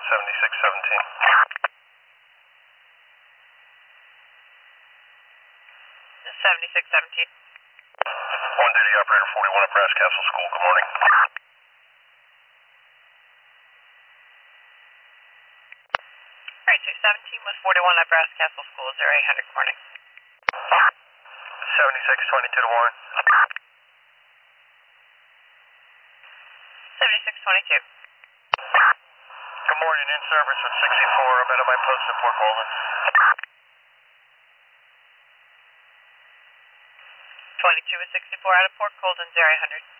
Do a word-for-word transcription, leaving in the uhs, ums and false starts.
seventy-six seventeen. seventy-six seventeen. One duty operator forty-one at Brass Castle School. Good morning. thirty-six seventeen with forty-one at Brass Castle School, zero eight hundred, good morning. seventy-six twenty-two to Warren. seventy-six twenty-two. Good morning, in service with sixty-four. I'm out of my post at Port Golden. twenty-two with sixty-four out of Port Golden, zero eight hundred.